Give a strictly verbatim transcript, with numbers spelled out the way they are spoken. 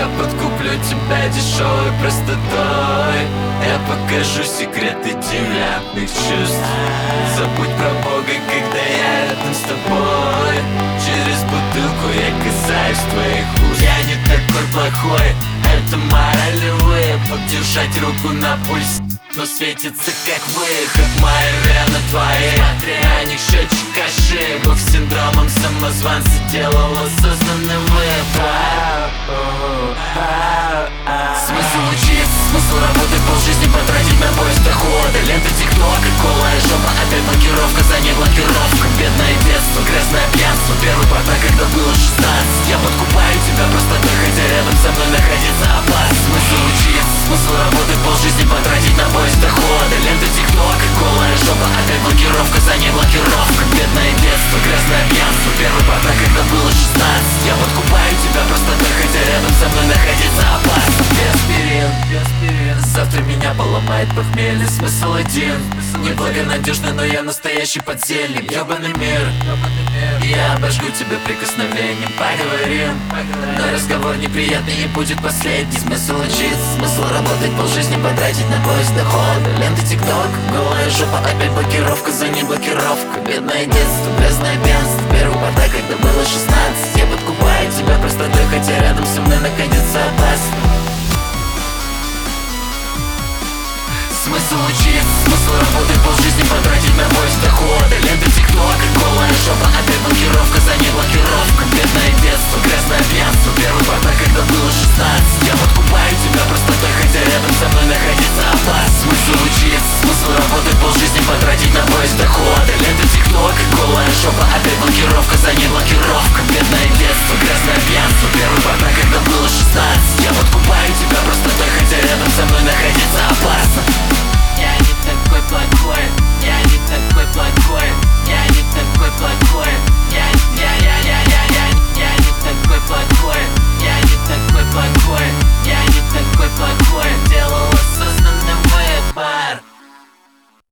Я подкуплю тебя дешевой простотой. Я покажу секреты девятных чувств. Забудь про Бога, когда я рядом с тобой. Через бутылку я касаюсь твоих уст. Я не такой плохой, это моральный выпад. Держать руку на пульсе, но светится как выход. Мои вены твои, смотри, на них счетчик ошибок. Синдромом самозванца делал осознанный выбор. Смысл учиться, смысл работы, полжизни потратить на поиск дохода. Лента тикток, голая жопа, опять блокировка за ней блокировка. Бедное детство, грязное пьянство, первый порта, когда было шестнадцать. Я подкупаю тебя просто так, хотя рядом со мной находиться опасно. Смысл учиться, смысл работы, полжизни потратить на поиск дохода. Лента тикток, голая жопа, опять блокировка за ней блокировка. Бедное детство, грязное пьянство, первый порта, когда было шестнадцать. Я подкупаю тебя просто так, хотя рядом со мной находиться опасно. Аспирин, завтра меня поломает похмелье. Смысл один, неблагонадежный, но я настоящий подзельник. Ёбаный мир, я обожгу тебя прикосновением. Поговорим, но разговор неприятный и будет последний. Смысл учиться, смысл работать, полжизни потратить на поиск дохода. Лента тикток, голая жопа, опять блокировка за ней блокировка. Бедное детство, грязное пьянство, первый порта, когда было шестнадцать. Я подкупаю тебя просто так, хотя рядом со мной находиться опасно. Смысл учиться, смысл работать, полжизни потратить на поиск дохода. Лента тикток, голая жопа, опять блокировка за ней блокировка. Бедное детство, грязное пьянство, первый порта, когда было шестнадцать. Я подкупаю тебя просто так, хотя рядом со мной находиться опасно. Смысл учиться, смысл работать, полжизни потратить на поиск дохода. Лента тикток, голая жопа, опять блокировка за ней блокировка. Бедное детство, грязное пьянство, первый